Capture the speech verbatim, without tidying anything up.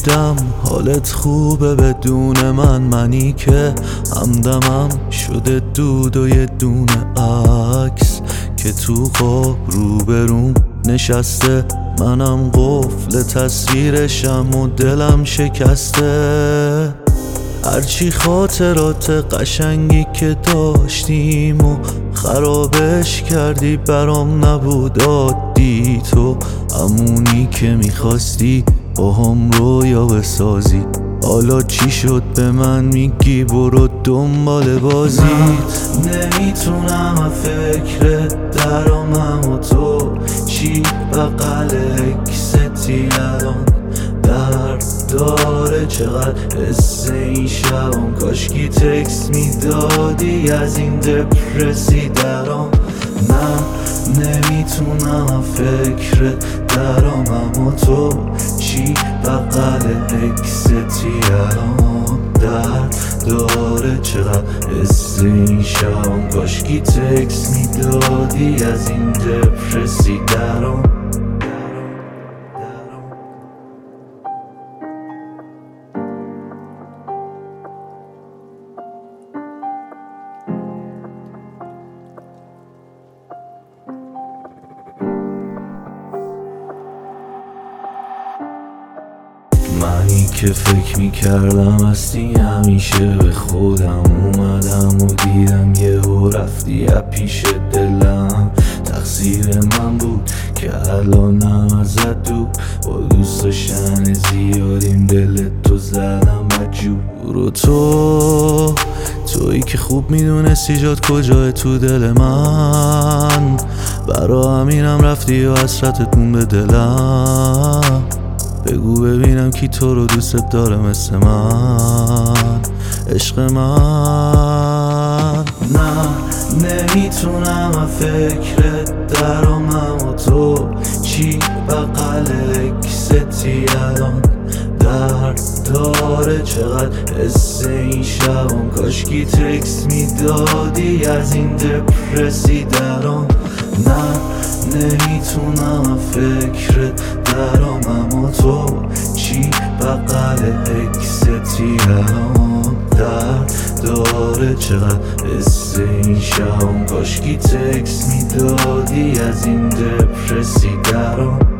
دم حالت خوبه بدون من، منی که همدمم شده دود و یه دونه عکس که تو خواب روبروم نشسته، منم قفل تصویرشم و دلم شکسته. هرچی خاطرات قشنگی که داشتیم و خرابش کردی، برام نبود عادی. تو همونی که میخواستی با هم رویا بسازی، حالا چی شد به من میگی برو دنبال بازی؟ من نمیتونم فکر درامم و تو چی بغل اکستی الان درد داره، چقدر حس این شبم کاشکی تکست میدادی از این دپرسی درام. من نمیتونم فکر درامم و تو چی بغل اکستی الان درد داره، چقدر حس این شبم کاشکی تکست میدادی از این دپرسی درام. منی که فکر میکردم هستی همیشه، به خودم اومدم و دیدم یهو رفتی از پیش دلم. تقصیر من بود که الانم ازت دور، با دوست داشتن زیادیم دل تو زدم مجبور. و تو تویی که خوب میدونستی جات کجای تو دل من، برا همینم رفتی و حسرتت مون به دلم. بگو ببینم کی تو رو دوست داره مثل من، عشق من. نه نمیتونم فکر درامم و تو چی بغل اکستی الان درد داره، چقدر حس این شبم کاشکی تکست میدادی از این دپرسی درام. نه نمیتونم فکر درامم و تو چی بغل اکستی الان درد داره، چقدر حس این شبم کاشکی تکست میدادی از این دپرسی درام.